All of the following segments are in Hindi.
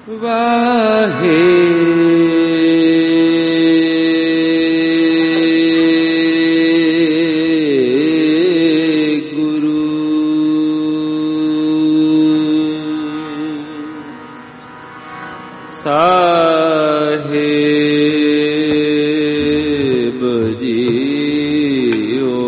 ਵਾਹੇ ਸਾਹਿਬ ਜੀਓ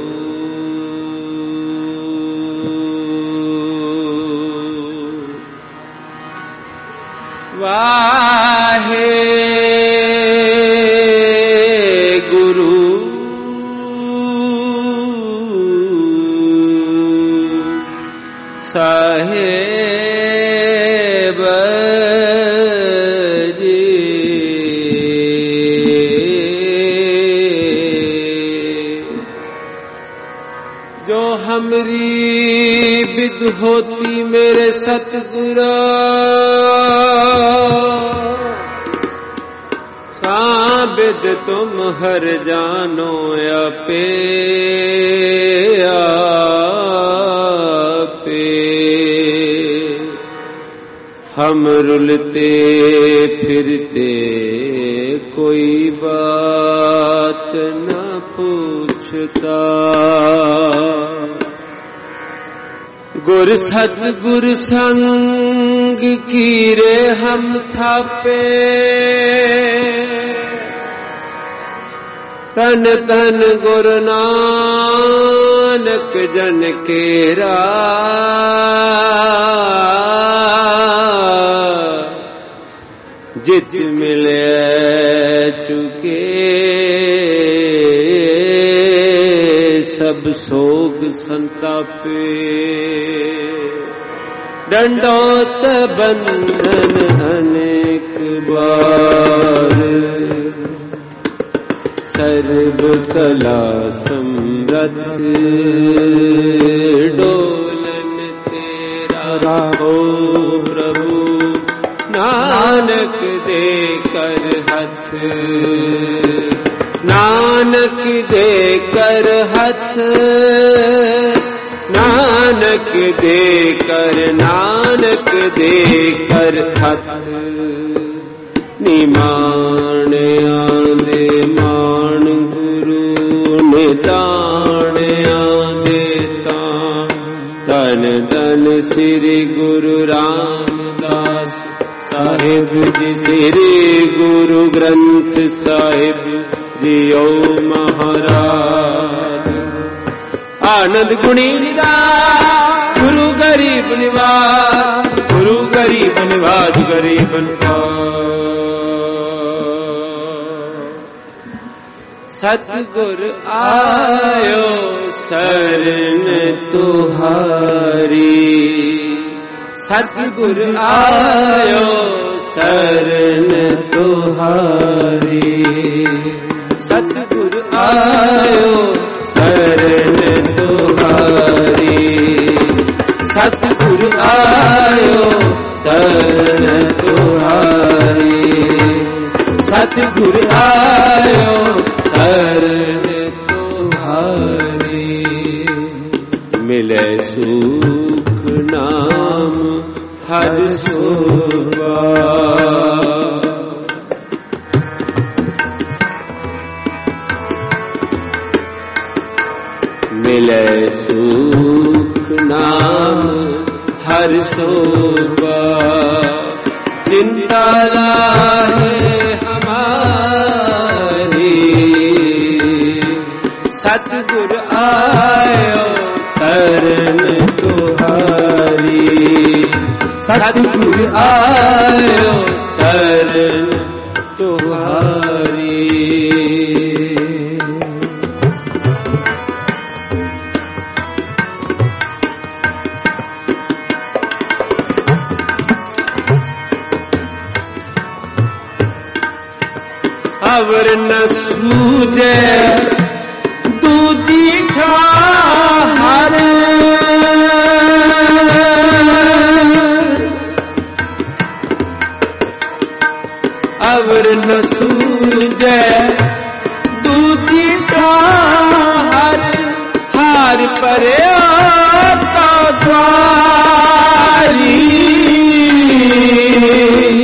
ਵਾਹਿਗੁਰੂ ਸਾਹਿਬ जो हमरी विद होती मेरे सतगुरा साबिद तुम हर जानो आपे आपे हम रुलते फिरते कोई बात न पूछता गुर सतगुर संग कीरे हम थापे तन तन गुरु नानक जन केरा जित मिले चुके सब सोग संतापे दंडोत बंधन अनेक बार सर्व कला समरथ डोलन तेरा राहो प्रभु नानक दे कर हथ नानक दे कर हथ नानक दे कर हथ निमान आंदे मान गुरु निदान आंदे तन तन श्री गुरु रामदास साहिब जी श्री गुरु ग्रंथ साहिब जियो महाराज आनंद गुणी निवास गुरु गरीब निवास गुरु गरीब निवास गरीब सतगुर आयो शरण तुहारी सतगुर आयो शरण तुहारी सतगुर आयो शरण तुहारी सतगुर आयो शरण तुहारी सतगुर आयो शरण तुहारी मिले सुख नाम हर सुबह मिले सुख नाम हर शोभा चिंता लाहे हमारी सतगुर आयो शरण तुहारी सतगुर आयो शरण तुहारी अवर न सूझे दूजी ठाहर अवर न सूझे दूजी ठाहर हार परे तो द्वारी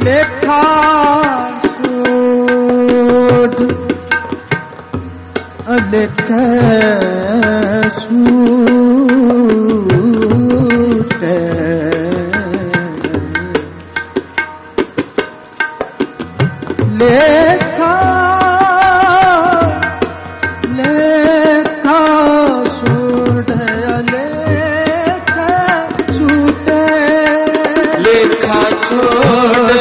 लेखा सूट लेख सूट लेखा लेखा सूट लेखा छोड़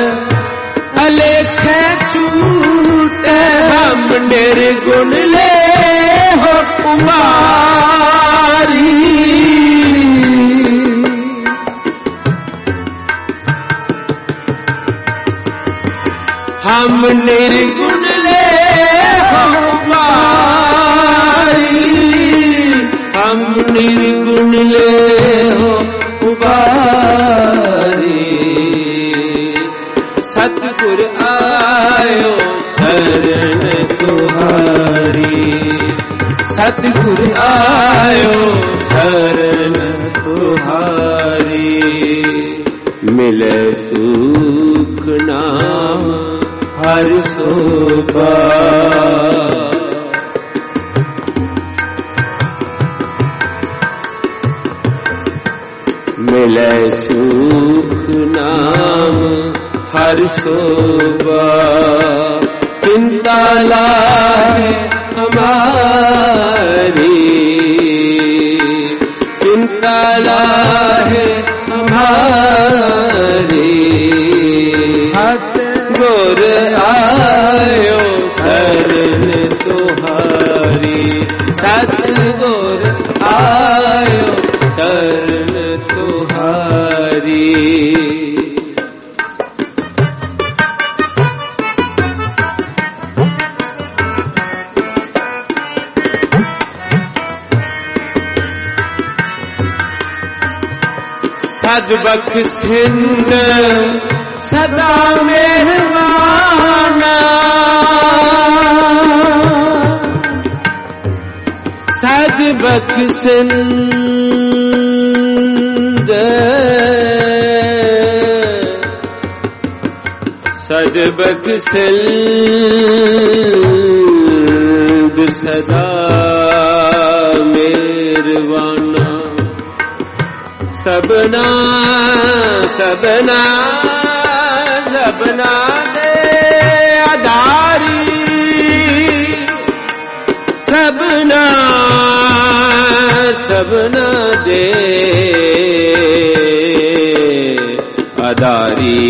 अलेख छूट हम निर्गुण ले हो कुमारी हम निर्गुण ले हो कुमारी हम निर्गुण ले हो कुमारी सतगुर आयो शरण तुम्हारी सतगुर आयो शरण तुम्हारी मिले सुख नाम हर शोभा मिले सुख नाम हर शोभा चिंता लाए हमारी चिंता लाए हमारी सतगुर आयो शरण तुम्हारी सतगुर आयो शरण तुम्हारी सज बख्शिंद सदा मेहरबाना सज बख्शिंद सज बख्शिंद सदा मेहरबाना सबना सबना सबना दे आधारी सबना सबना दे आधारी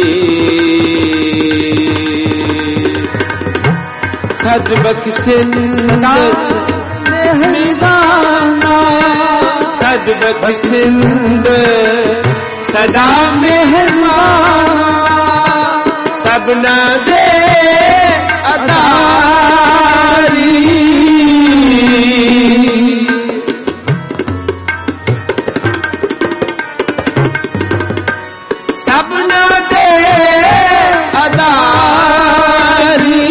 सद बख्शिंद मेहरबाना सद बख्शिंद सदा मेहरबान सबना दे अतारी सबना दे अतारी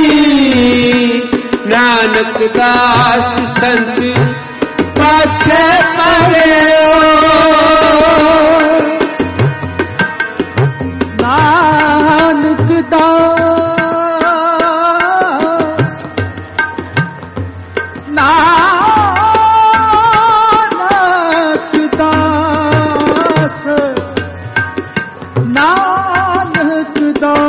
नानक दास संत पाछे परे नानक दास नानक दास नानक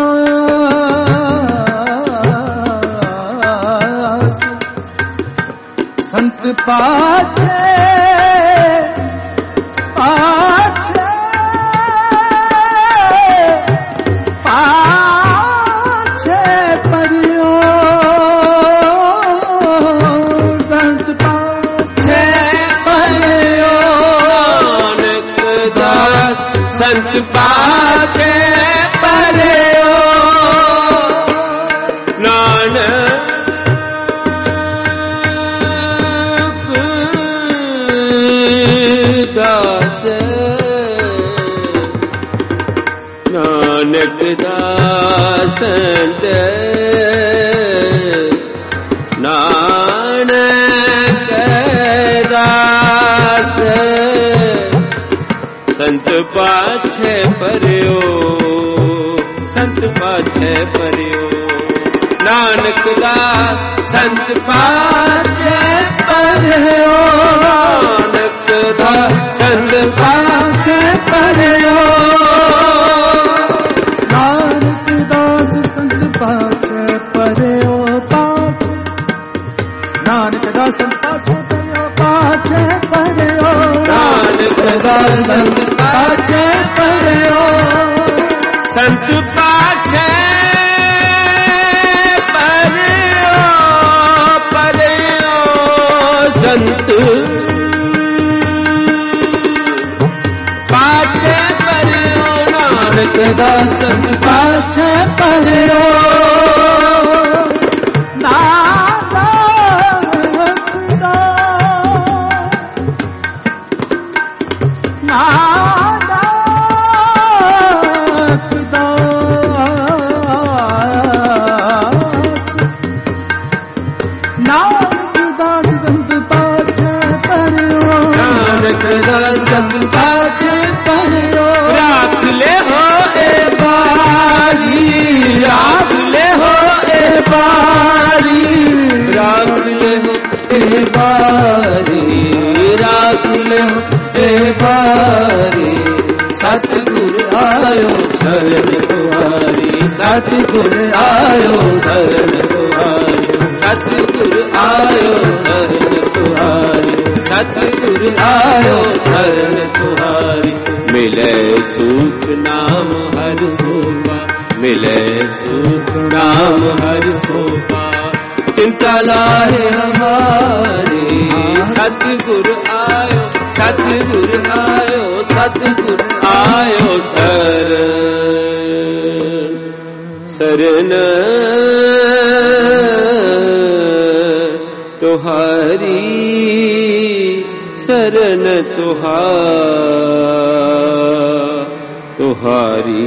दास संत पाछे पाछे पाछे परियो संत पाछे परियो नानक दास संत पाछे परियो नानक दास नानक दास नानक दास संत पाछे परियो संत पाछे परियो। नानक दास संत पाछे परियो। नानक दास संत पाछे परियो। नानक दास संत पाछे परियो। नानक दास संत पाछे परियो। नानक दास संत पाछे परियो। संत पाछे परियो परियो। संत पाछे परियो। नानक दास संत पाछे परियो। राख ले हो ए बारी। राख ले हो ए बारी। राख ले हो ए बारी। राख ले हो ए बारी। सतगुर आयो शरण तुम्हारी। सतगुर आयो शरण तुम्हारी। सतगुर आयो शरण तुम्हारी। सतगुर आयो शरण तुम्हारी। मिले सुख नाम हर सोपा। मिले सुख नाम हर सोपा। चिंता लाए हमारी। सतगुर आयो सतगुर आयो सतगुर आयो शरण तुहारी। शरण तुहारी।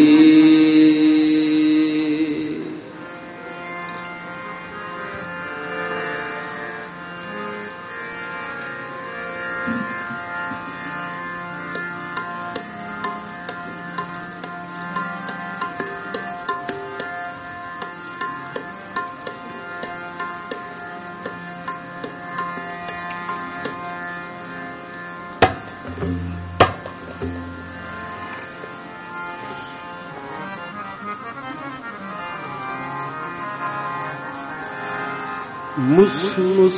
मुस मुस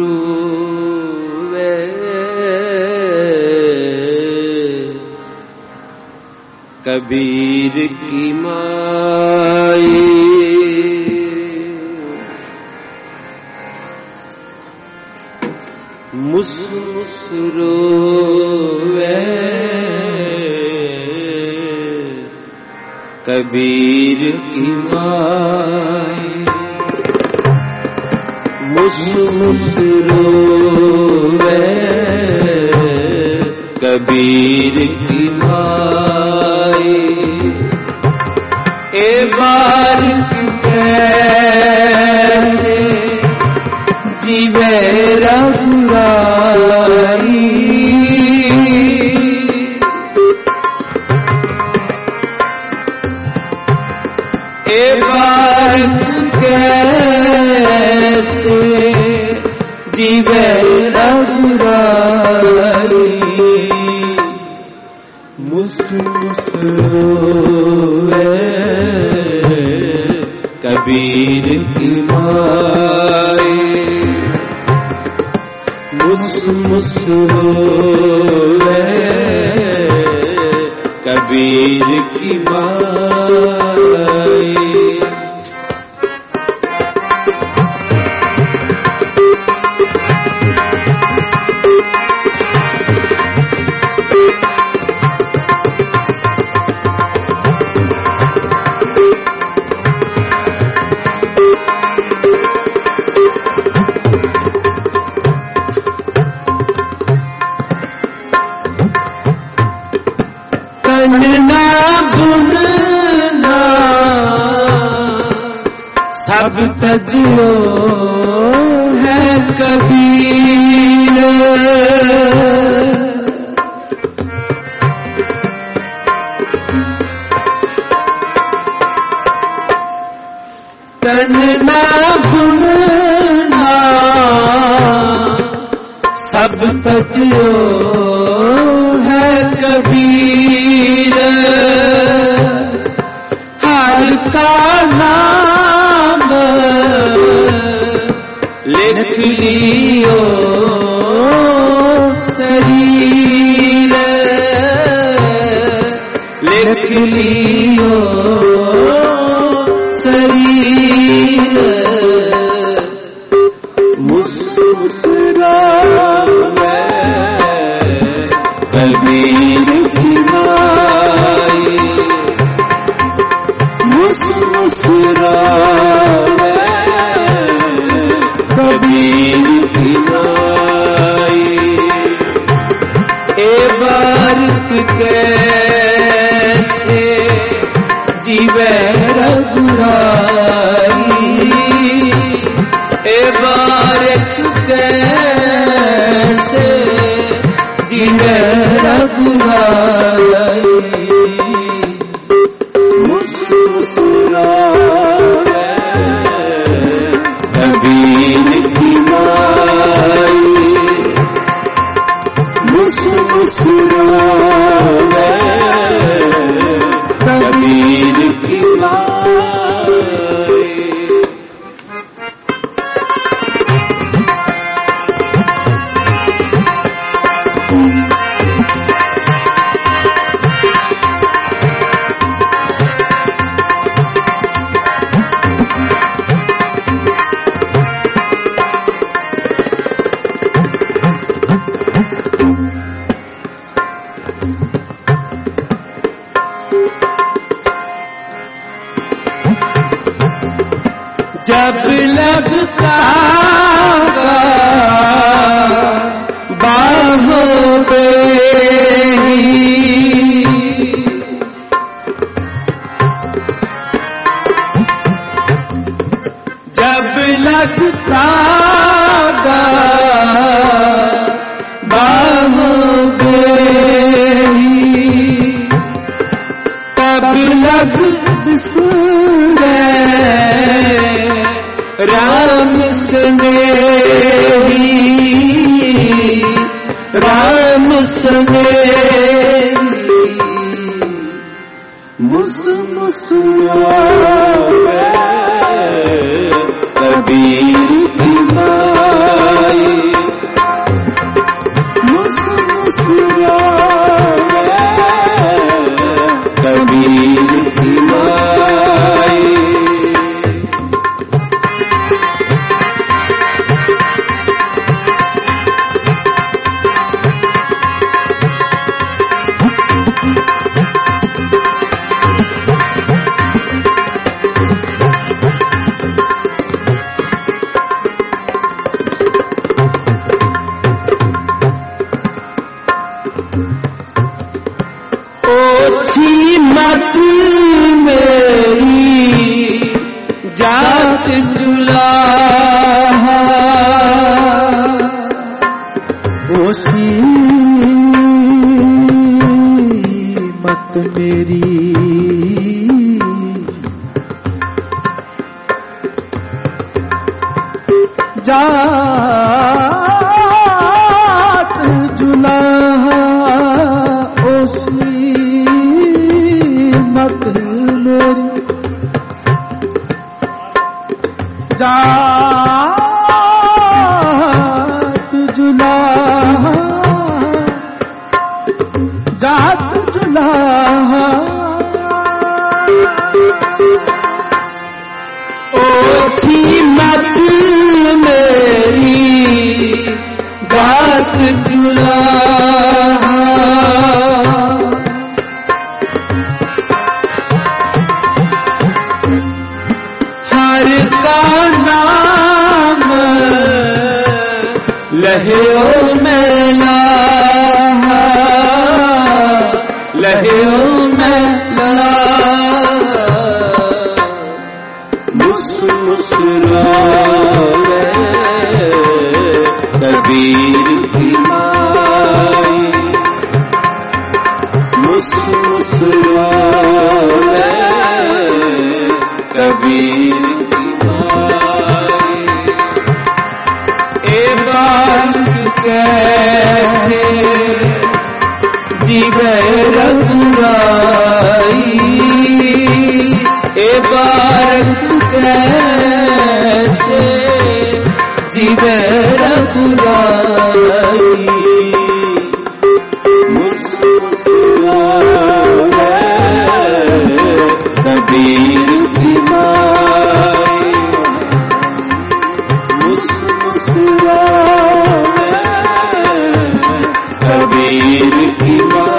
रोवे कबीर की माई। मुस मुस रोवे कबीर की माई। मुस मुस रोवे कबीर की माई। ए बारिक कैसे जीवे रघुराई। ए बारिक कैसे जीवे रघुराई। मुस मुस रोवे कबीर की माई। मुस मुस रोवे कबीर की माई। सब तजियो है कबीर। सब तजियो है कबीर, हर का नाम लिख लियो शरीर, लिख लियो शरीर। मुस्कुरावे कबीर की माई, मुस्कुरावे कबीर की माई। ए बारिक कैसे जीवे रघुराई, ए बारिक कैसे जीवे रघुराई। मुस्कुरावे कबीर की माई, मुस्कुरावे कबीर की माई। जब लगता बाहों पे जब लगता बाहों पे तब लग राम स्नेही, राम स्नेही। मुस्कुरावे कबीर की माई, मुस्कुरावे कबीर की माई। ओछी मत मेरी जात जुलाहा, ओछी मत मेरी जात जुलाहा, ओछी मत मेरी जात जुलाहा, जात जुलाहा। ओछी मत मेरी जात जुलाहा, हर का नाम लहयो में लाहा, लहयो में लाहा। मुस्कुरावे कबीर की माई, मुस्कुरावे कबीर की माई। ए बात कैसे जीवे रघुराई मुस्कुरावे कबीर की माई मुस्कुरावे कबीर की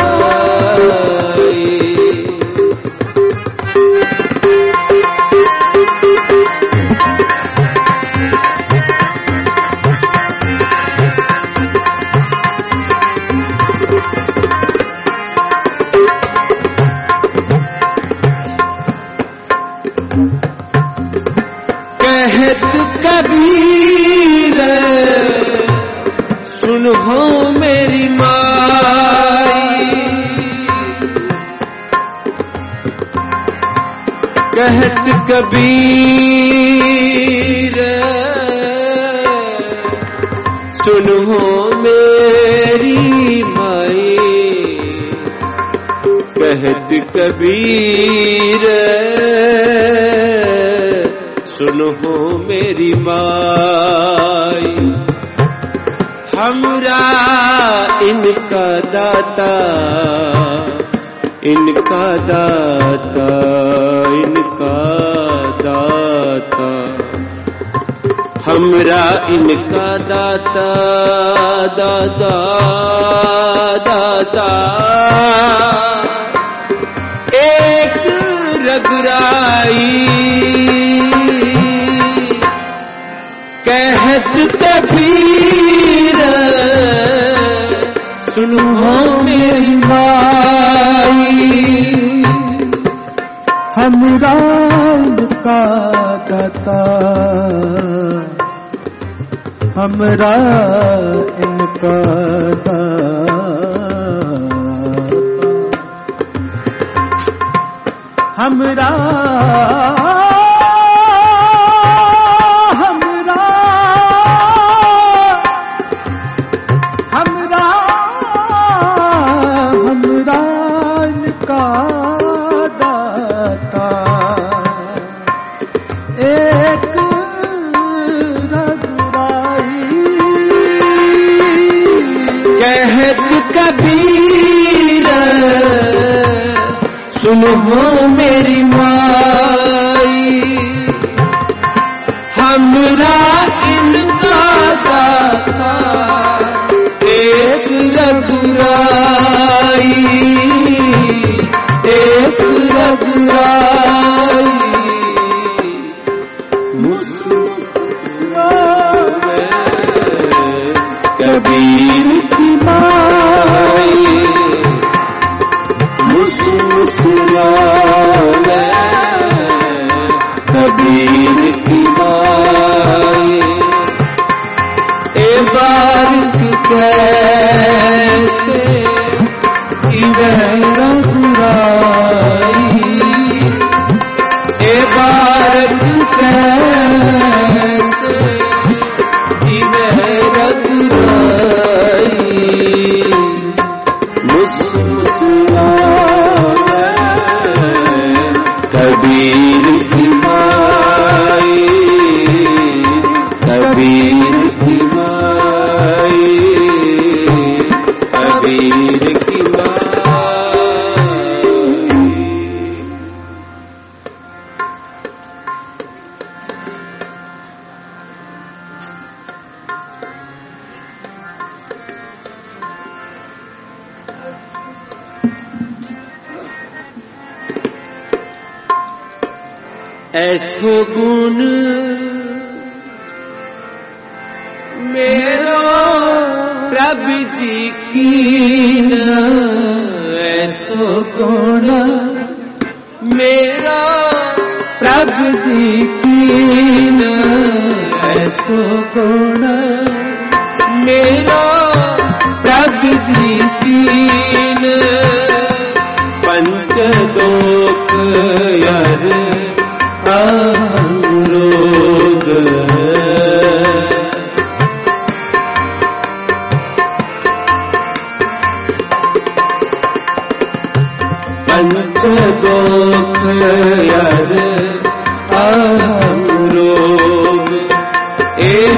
माई कहत कबीर सुनो मेरी माई कहत कबीर सुनो मेरी माई कहत कबीर सुनो मेरी माई हमरा इनका दाता इनका दाता इनका दाता हमरा इनका दाता दादा दादा एक रघुराई कहत कबीर सुनो मेरी माई हमरा इनका दाता हमरा इनका दाता हमरा कबीर सुनो मेरी माई हमरा इनका दाता एक रघुराई एक रघुराई मुस्कुरावे कबीर की माई मुस्कुरावे कबीर की माई ए बारिक कैसे जीवे रघुराई ए बारिक कैसे जीवे रघुराई मुस्कुरावे कबीर की माई कबीर की माई कबीर की माई ऐसो गुण मेरो प्रभु जी की न ऐसो गुण मेरा प्रभु जी की न ऐसो गुण मेरा प्रभु जी की न पंचलोक यार रोग पंचलोक यार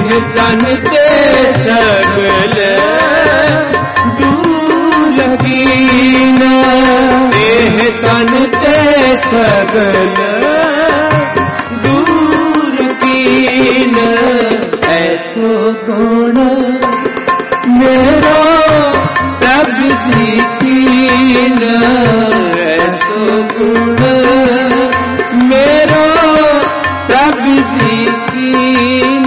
तन ते सगल दूर कीन, देह तन ते सगल दूर कीन, ऐसो गुण मेरा प्रभु जी कीन, ऐसो गुण मेरा प्रभु जी कीन।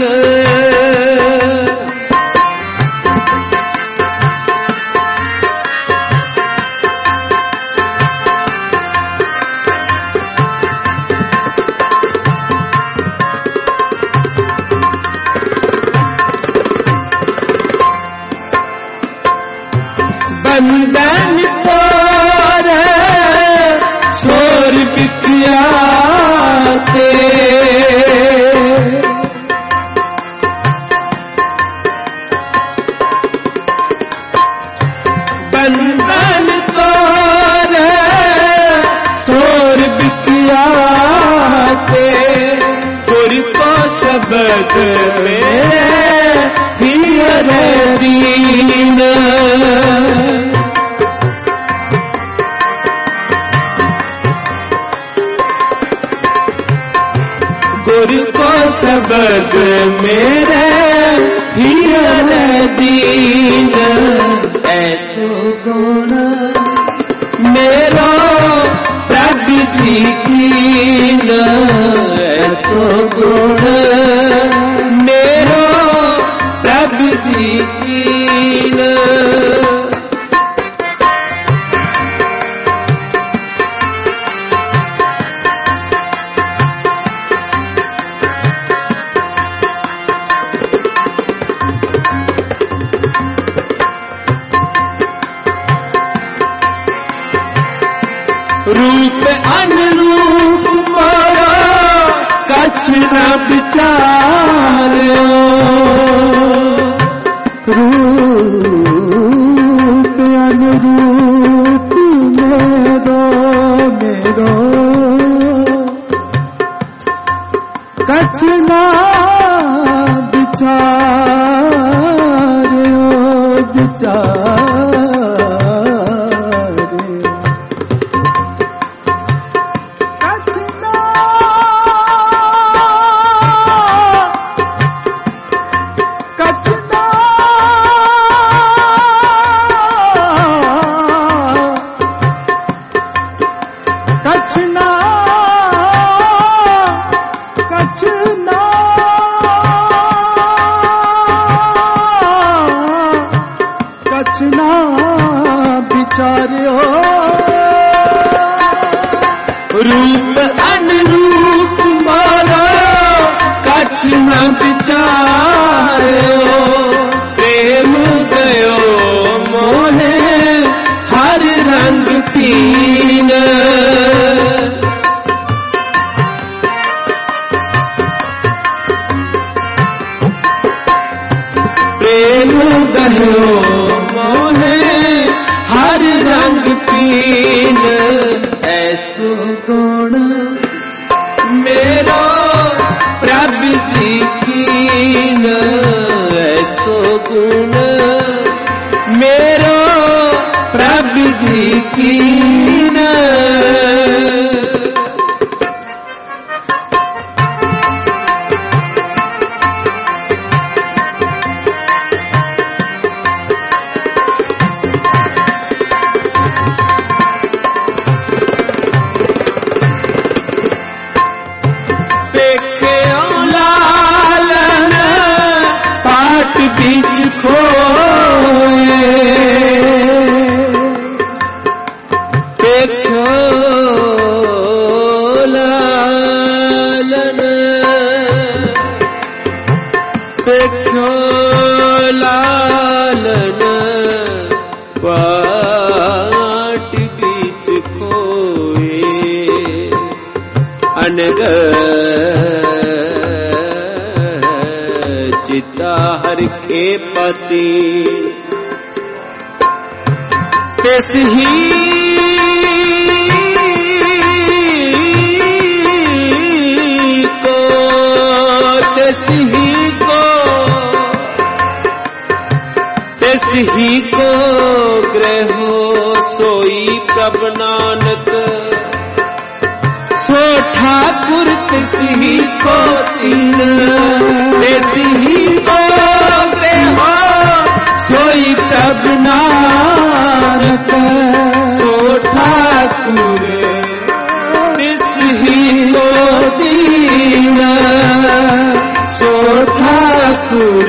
बंधन तोर छोर बिखियाते, बंधन तोर छोर बिखियाते, गुर को शब्द में हियर दीन, गुर को शब्द मेरे हियर दीन, ऐसो गुण मेरा प्रभु जी कीन, ऐसो गुण मेरा प्रभु जी कीन। रूप अनुरूप मारा कछ न विचारो, रूप अनुरूप मेरो मेरो कछ न विचारो, विचार रूप अनुरूप मारा कछ न विचारो, प्रेम गयो मोहे हर रंग पीन, प्रेम गयो मोहे हर रंग पीन, ऐसो गुण मेरा प्रभु जी कीन, ऐसो गुण मेरा प्रभु जी कीन। बीच खोए देखो लालन, देखो लालन बाट बीच खोए, अनग चिता हर के पति तिस ही को ही को ग्रहो सोई प्रभु नानक, सो ठाकुर तिसही को तीन। ही को ग्रहो सोई प्रभु नानक, सो ठाकुर तिसही को तीन। सो ठाकुर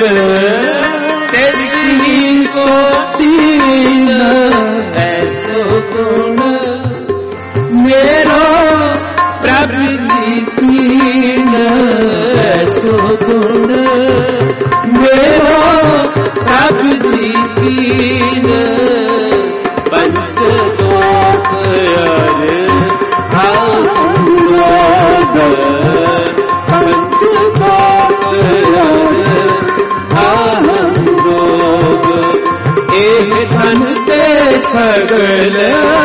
तिसही को तीन। ऐसो गुण मेरो प्रभु जी तीन। ऐसो गुण मेरो प्रभु जी तीन। पंच लोक पंच एह धन ते सगल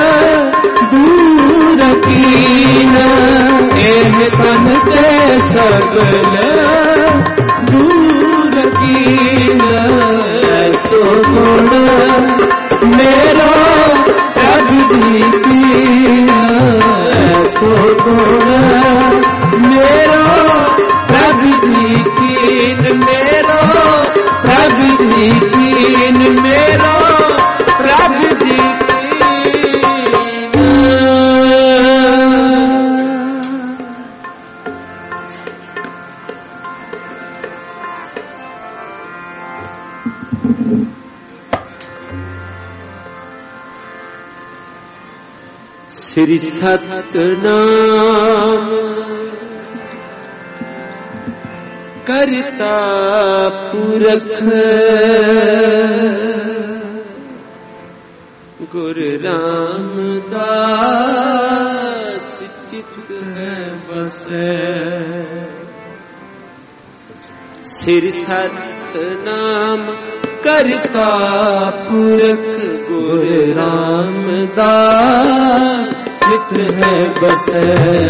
दूर कीन। एह धन ते सगल दूर कीन। ऐसो गुण मेरो प्रभु जी कीन। ऐसो गुण मेरो प्रभु जी कीन। मेरो प्रभु जी कीन। मेरो प्रभु जी श्री सतनाम करता पुरख, गुरु रामदास चित्त है बसे। श्री सतनाम करता पुरख, गुरु रामदास चित्त है बसे।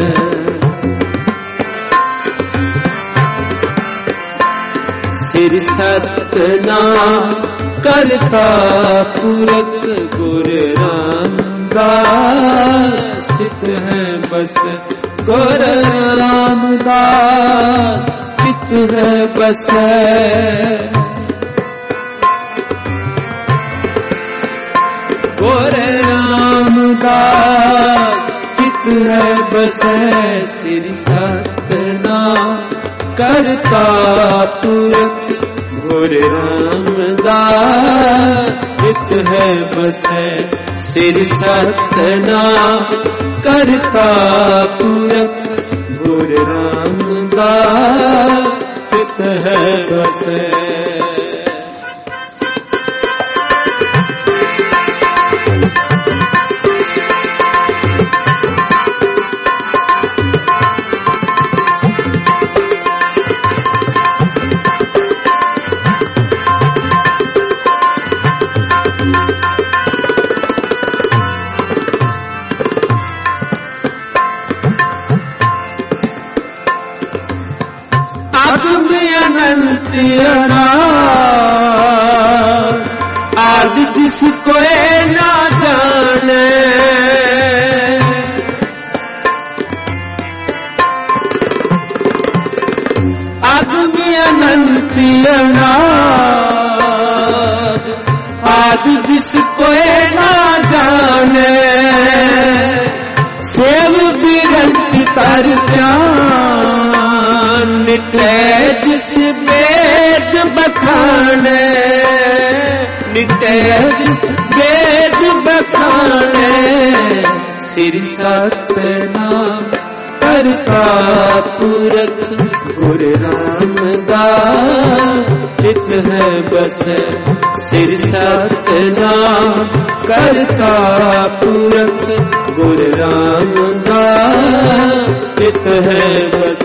श्री सतनाम करता पुरख, गुरु रामदास चित्त है बस। गुरु रामदास चित्त है बस। गुरु रामदास चित्त है बस। श्री सतनाम करता पुरख, गुरु रामदास चित्त है बस। श्री सतनाम करता पुरख, गुरु रामदास चित्त है बस। अनंत आज जिसको ना जाने, आदमी अनंत आज जिसको ना जाने। सेव बिरंच तर ध्यान, नित्य जिस वेद बखाने। नित्य जिस वेद बखाने। श्री सतनाम करता पुरख, गुरु रामदास चित्त है बस। श्री सतनाम करता पुरख, गुरु रामदास चित्त है बस।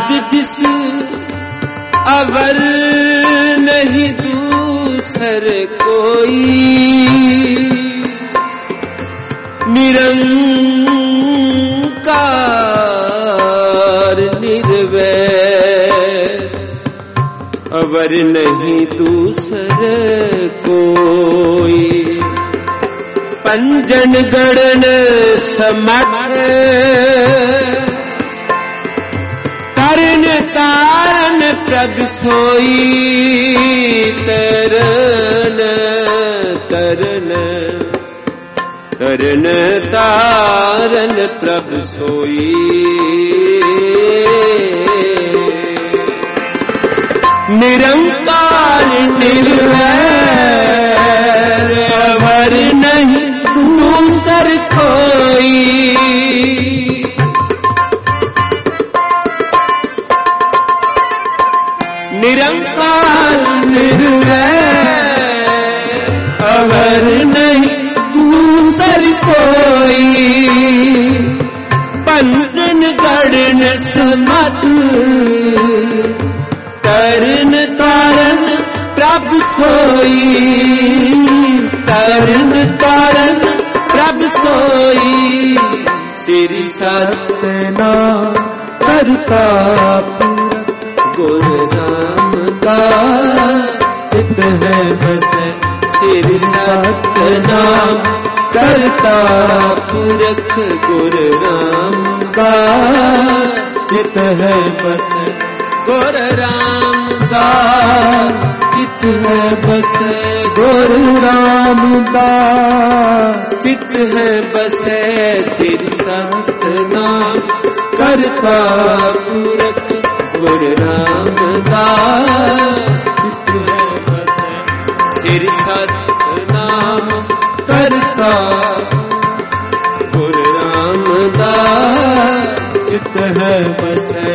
साध जिस अवर नहीं दूसर कोई, निरंकार निर्वैर अवर नहीं दूसर कोई। पंजन गणन समर्थ तरन तारन प्रभ सोई, तरन तरन तरन तारन प्रभ सोई। निरंकार निर्वैर अवर नहीं दूसर कोई, निरंकार निर्वैर अवर नहीं दूसर कोई। पंजन गणन समर्थ तरन तारन प्रभ सोई, तरन तारन प्रभ सोई। श्री सतनाम करता गुर रामदास चित है बसे। श्री सतनाम करता पुरख गुर रामदास चित है बसे। गुर रामदास चित है बसे, गुर रामदास चित है बसे। श्री सतनाम करता पुरख गुर रामदास चित है बसे। श्री सतनाम करता गुर रामदास चित है बसे।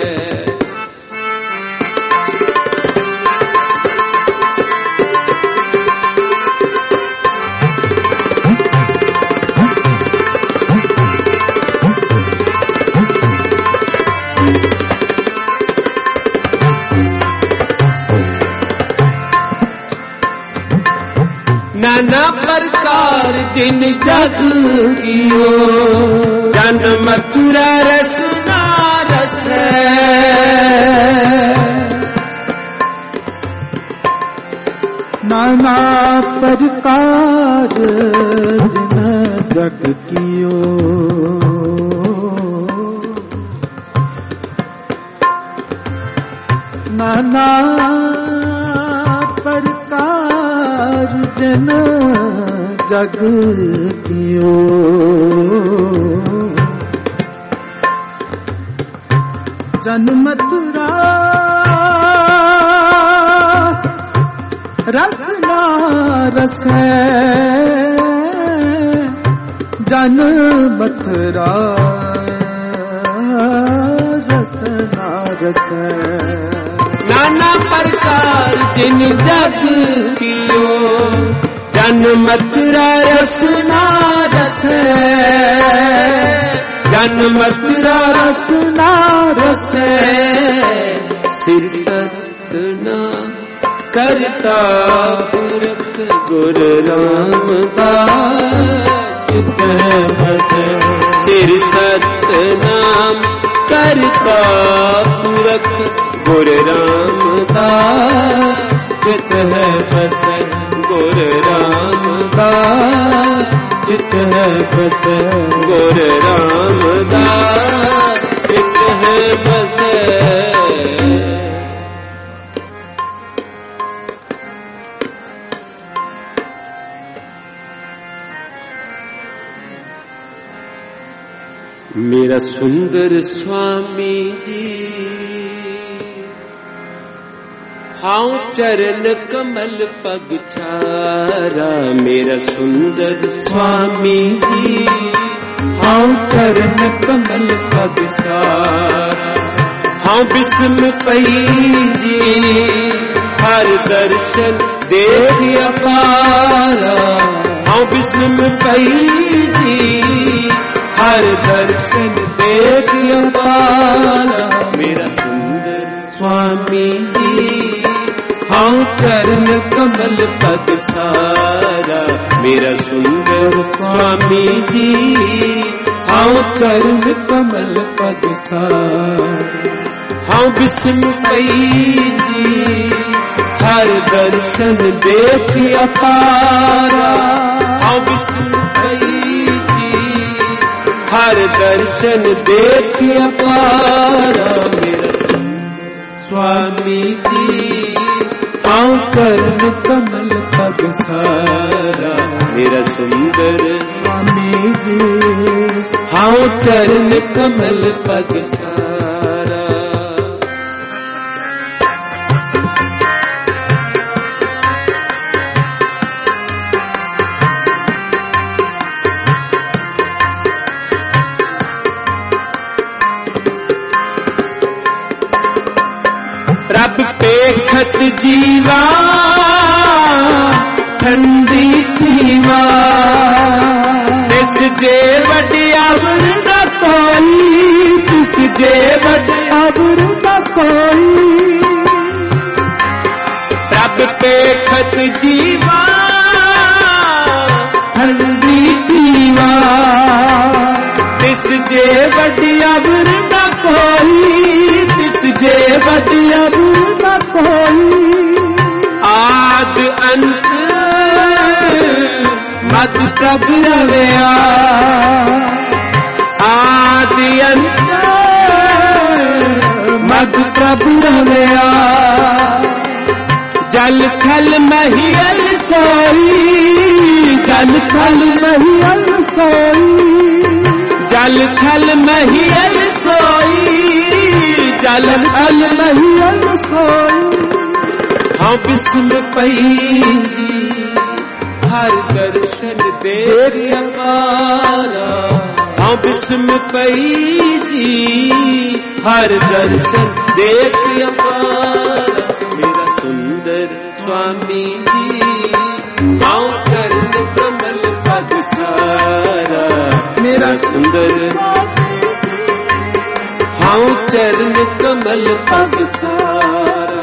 नाना प्रकार जिन जग कियो, जन मथुरा रसना रस। नाना प्रकार जिन जग कियो, नाना प्रकार जन जग कियो। जन मथुरा रसना रस, जन मथुरा रसना रस। नाना प्रकार जिन जग कियो, जन मथुरा रसना रस। जन मथुरा रसना रस। श्री सतनाम करता पुरख गुर रामदास चित है बसे। श्री सतनाम करता पुरख गुर रामदास चित है बसे। गुर रामदास चित है बसे। गुर रामदास चित है बसे। मेरा सुंदर स्वामी जी, हाँ चरण कमल पग छारा। मेरा सुंदर स्वामी जी, हाँ चरण कमल पग छारा। हाँ बिस्म पई जी, हर दर्शन देख अपारा। हाँ बिस्म पई जी, हर दर्शन देख अपारा। मेरा चरण कमल पद सारा मेरा सुंदर स्वामी जी हाँ चरण कमल पद सारा हाँ विष्णु पई जी हर दर्शन देख अपारा हाँ विष्णु पई जी हर दर्शन देख अपारा मेरा स्वामी जी हाँ चरण कमल पद सारा मेरा सुंदर स्वामी जी हाँ चरण कमल पद सारा रब पेखत जीवा ठंडी जीवा तिस जे वड्यावर न कोई तिस जे वड्यावर न कोई रब पेखत जीवा ठंडी जीवा तिस जे वड्यावर न कोई जे बदिया न कोई आद अंत मत कब रवया आदि अंत मत कब रवया जल थल महियल सोई जल थल महियल सोई जल थल महियल सोई जल थल महियल सोई हाँ विष्णु पई हर दर्शन देख अपारा हाँ विष्णु पई जी हर दर्शन देख अपारा मेरा सुंदर स्वामी जी हाँ चरण कमल पद सारा मेरा सुंदर हाँ चरण कमल पद सारा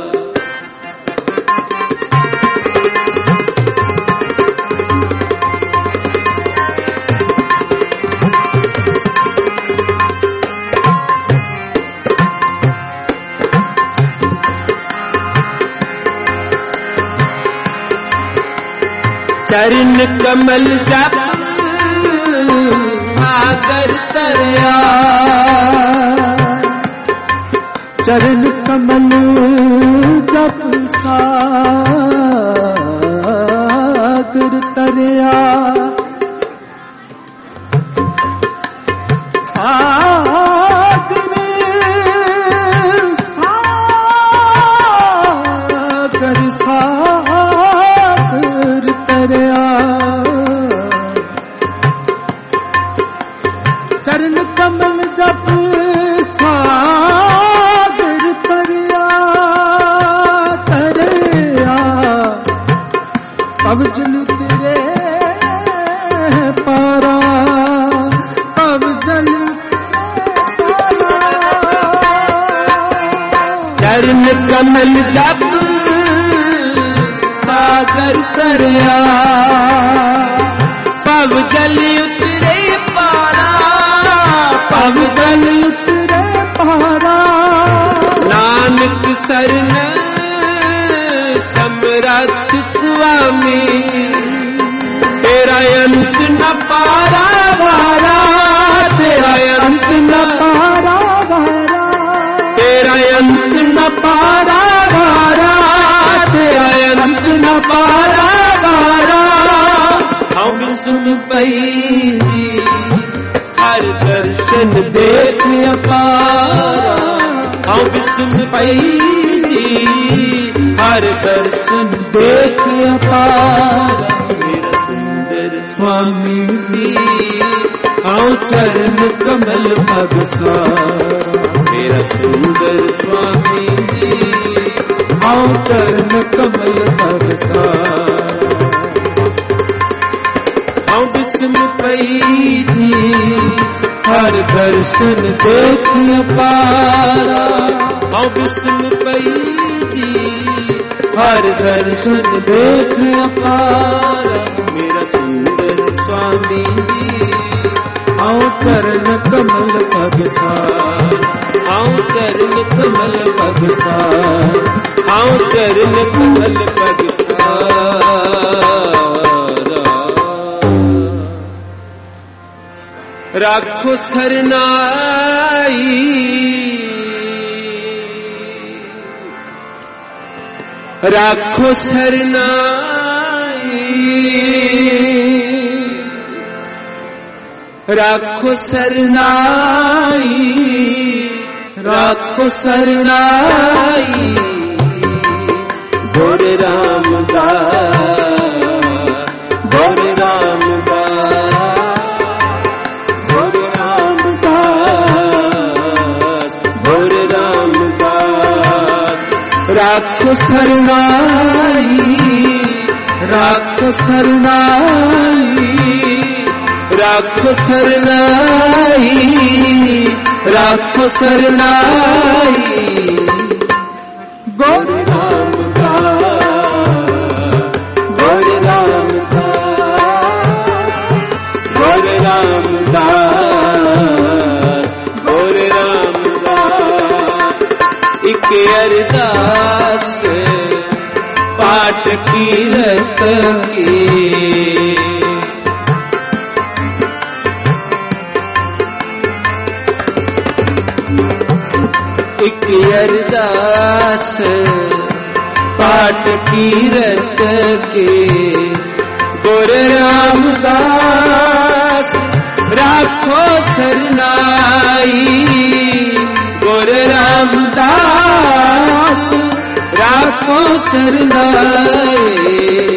चरण कमल जप सागर तरया चरण कमल जप सागर तरया चरण कमल जप सागर तरया तरया अब जल तेरे पारा अब जल चरण कमल जप सागर तरया पव जल उतरे पारा पव जल उतरे पारा नानक शरण समरथ स्वामी तेरा अंत न पारा वारा तेरा अंत न पारा वारा तेरा अंत न पारा वारा तेरा अंत न पारा वारा हम सुन पई हर दर्शन देख अपारा हम सुन पई हर दर्शन देख अपारा मेरा सुंदर स्वामी जी हाँ चरण कमल पद सारा मेरा सुंदर स्वामी जी हाँ चरण कमल पद सारा हाँ विष्णु पई हर दर्शन देख अपारा हाँ विष्णु पई हर दर्शन देख अपार मेरा सुंदर स्वामी जी। आओ चरण कमल पगसार, आओ चरण कमल पगसार, आओ चरण कमल पगसार। राखो सरनाई, राखो सरनाई, राखो सरनाई, राखो सरनाई। गोरे रामदास, गोरे रामदास, गोरे रामदास, गोरे रामदास। राखो सरनाई, राखो सरनाई, राखो सरनाई, राखो सरनाई। गोरे रामदास, गोरे रामदास, गोरे रामदास, गोरे रामदास। एक अरदास पाठ कीरत की, एक अरदास पाठ कीरत के। गोरे रामदास राखो सरनाई, गोरे रामदास राखो सरनाई।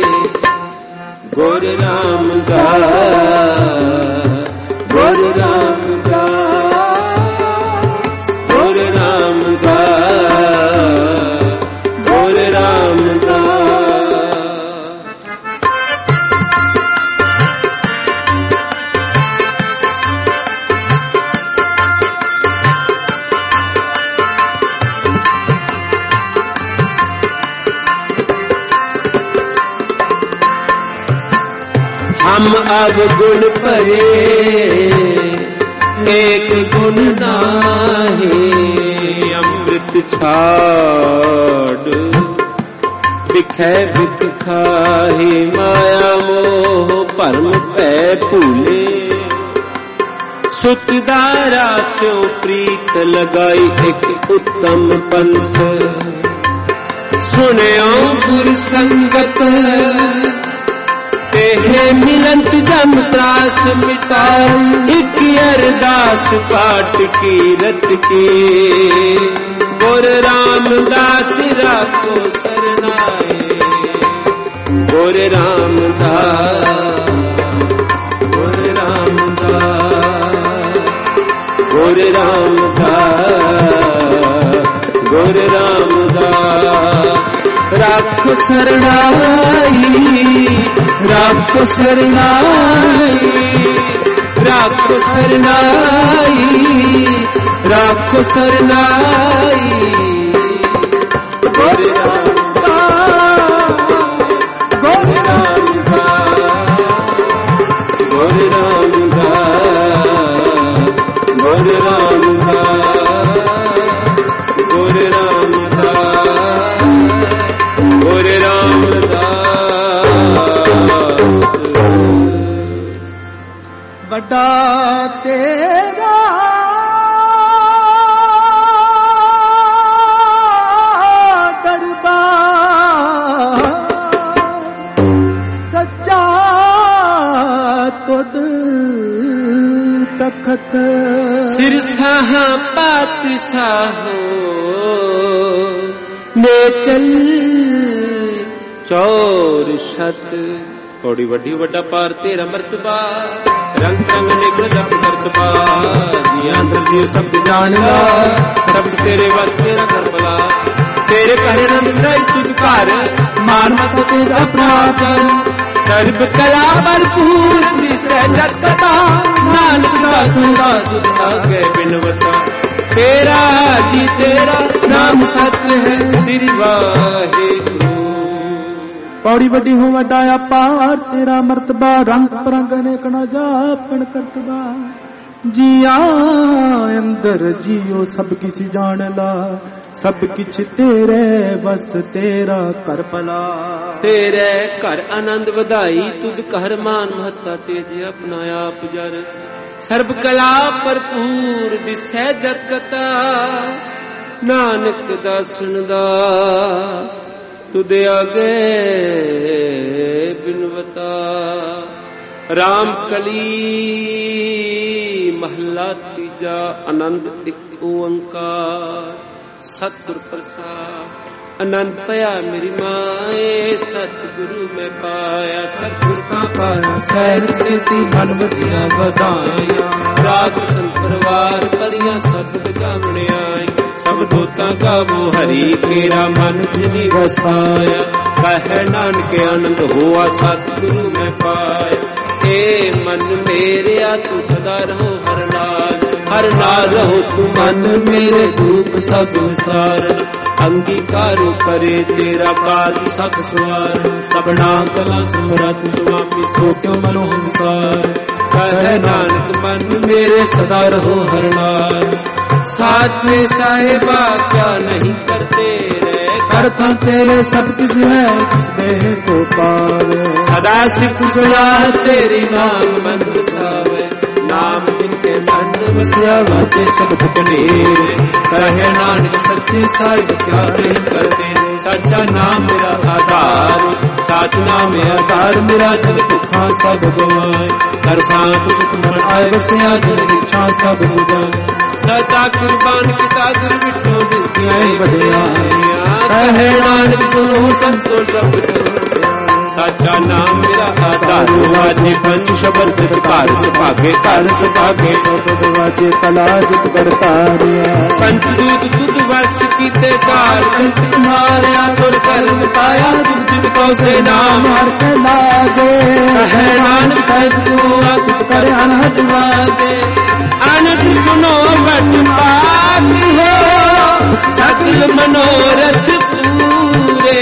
गोरे रामदास, गोरे रामदास, गोरे रामदास, गोरे रामदास। हम अब गुण परे एक गुण नाही, अमृत छाड़ बिखै बिख खाही। माया मोह परम पै भूले, सुतदारा स्यों प्रीत लगाई एक उत्तम पंथ। सुनियो गुर संगत तेहे मिलंत जम त्रास मिटाओ। एक अरदास पाठ कीरत की। गोरे रामदास राखो सरनाई, गोरे रामदास, गोरे रामदास, गोरे रामदास, गोरे रामदास। राखो सरनाई, राखो सरनाई, राखो सरनाई, राखो सरनाई। गोरे रामदास, गोरे रामदास, गोरे रामदास, गोरे रामदास, गोरे रामदास, गोरे रामदास। बड़ा तेरा दरबार, सच्चा तुद तखत। सिरसाह पातशाहो में चल चौर शत। थोड़ी वड्डी वड्डा पार तेरा मर्तबा, रंग रंग निकल जब मर्तबा। दिया दर्दी शब्द जानना, सब तेरे बस तेरा करबला। तेरे कहरे नंद नहीं तुझ कार, मान मत तेरा प्रापन। सर्व कला भरपूर दिशा जगता, नानक दासुदा तुझ आगे बिनवता। तेरा जी तेरा नाम सत्य है, श्री वाहे गुरु। पौड़ी वड्डी हो वड्डा अपार तेरा मर्तबा, रंग परंग अनेक न जापन करतबा। जिया अंदर जियो सब किसी जान ला, सब किछ तेरे बस तेरा कर भला। तेरे घर आनंद वधाई तुद कहर मान महता तेज अपना आप जर। सर्ब कला भरपूर दिसै जत कथा, नानक दा सुनदा तुदे आगे बिनवता। राम कली महला तीजा आनंद एक ओंकार। सतगुर प्रसाद आनंद पाया मेरी माए, सतगुरु मैं पाया सतगुर का पाया। सहज स्थिति मन बचिया बधाया, राग तन परिवार परिया सतगुर जामने आई। सब दोता गावो हरि तेरा मन जिनी वसाया। कह नानक आनंद हुआ सतगुरु मैं पाया। ए मन मेरे तू सदा रहो हर नाल, हर नाल रहो तू मन मेरे दुख सब सारण। अंगीकारो करे तेरा काज सब सवार, सबना कला सुमरत स्वामी सो क्यों मनोहंकार। कह नानक मन मेरे सदा रहो हर नाल। साथे साहिबा क्या नहीं करते रे, करता तेरे सब किस है किस दे सो पावे। सदा सिख सुना तेरी नाम मन बसावे, नाम जिनके मन बसिया वाते सब ठुकनेरे। कहे नानक सच्चे साहिब क्या नहीं करते, सच्चा नाम मेरा आधार। साच नाम आधार मेरा जब दुखा सब गवाए। हर सांत दुख मन आए बसिया जब इच्छा सब बुझाए। सदा कुर्बान किता गुरु मिठो दिसिया बढ़िया। कहे नानक सुनो संतो शब्द, साचा नाम मेरा आधार। वाजे पंच शब्द कार सुभागे, कार सुभागे वाजे कला जित बरतारिया। पंचदूत तुद वश कीते कार तुम्हारा, तुर कर्म पाया तुम जिनको से नाम हर के लागे। कहे नानक सतगुरु तुद कर अनहद वादे। अनहद सुनो बट पाती हो, सकल मनोरथ पूरे।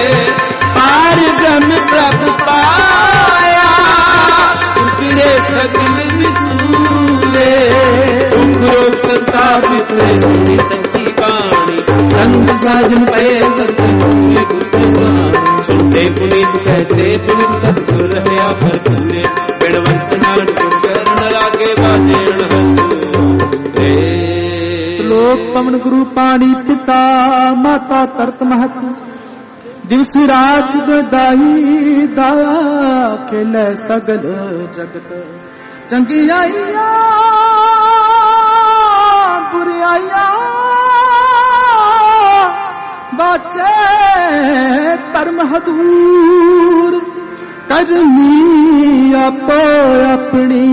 पार ब्रह्म प्रभु पाया, उतरे सकल विसूरे। रोग संताप सुनी सच्ची बाणी, संग साजन पे सत्संग सुनते पुनीत कहते पुनीत सतगुर रहया पर तुमने। बिणवंत नानक चरण लागे बाजे श्लोक पवन गुरु पाणी पिता माता तरत महत। दिवस रात गदाई दाया खेल सगल जगत। चंगियाइया बुराइया बाचे कर्म हदूर। करनी आपो अपनी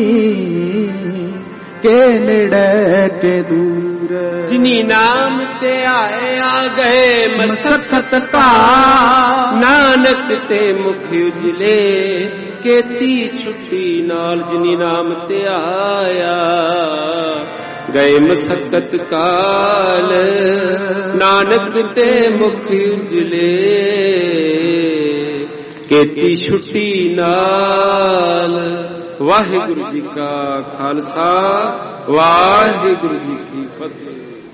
के नेड़े के दूर। जिनी नाम ते आए आ गए मसखत का, नानक ते मुख उजले केती छुट्टी नाल। जिनी नाम ते आया गए मसखत काल, नानक ते मुख उजले केती छुट्टी नाल। वाहिगुरु जी का खालसा, वाहिगुरु जी की फतेह।